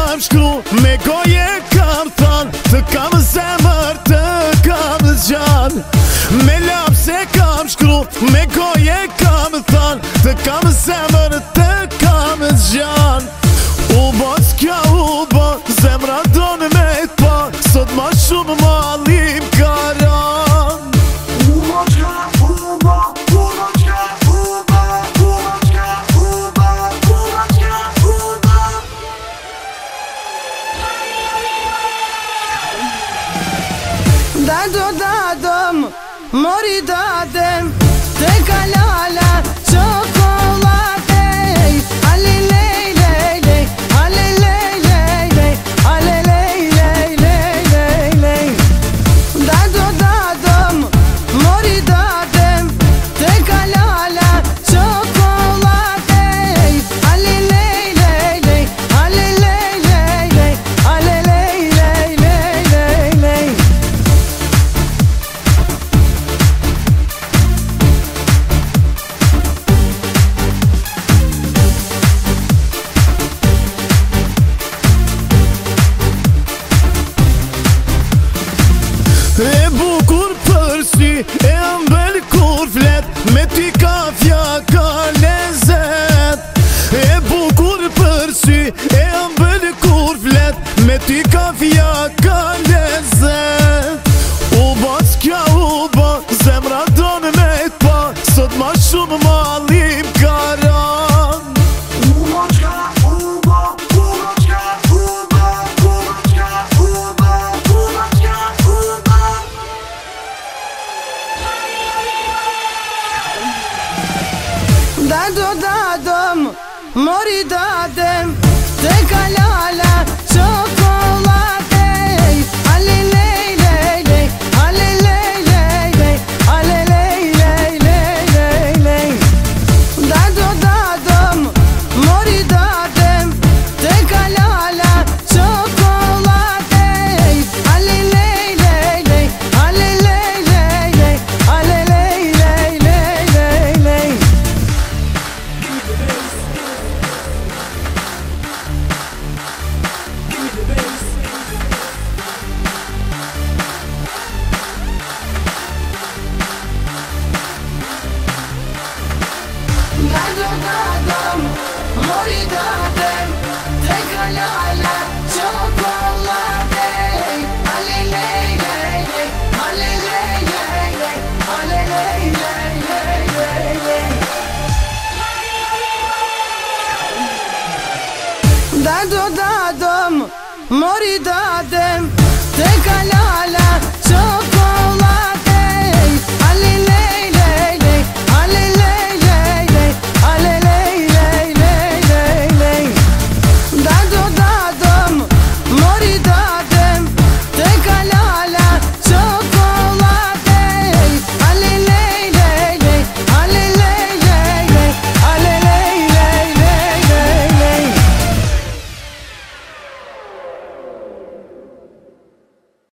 kam shkru, me goje kam than, të kam zemër, të kam zgjan. Me lapse kam shkru, me goje kam than, të kam zemër, të kam zgjan. U bo s'kja u bo, zemra donë me t'pa, sot ma shumë ma lim karan. Dadom, mori dadem, te kalala, çokolate. Ale lej, lej, lej, ale lej, lej, lej, ale lej, lej, lej, lej, lej. Dadom, mori dadem, te kalala, çokolate. Ale lej, lej, lej, ale lej, lej, lej, ale lej, lej, lej, lej, lej. E bukur për sy, e ëmbël kur flet, me ty kafja ka lezet. E bukur për sy, e ëmbël kur flet, me ty kafja ka lezet. U bo s'kja u bo, zemra donë me t'pa, sot ma shumë ma lim karan. Dadom, mori dadem, te kalala.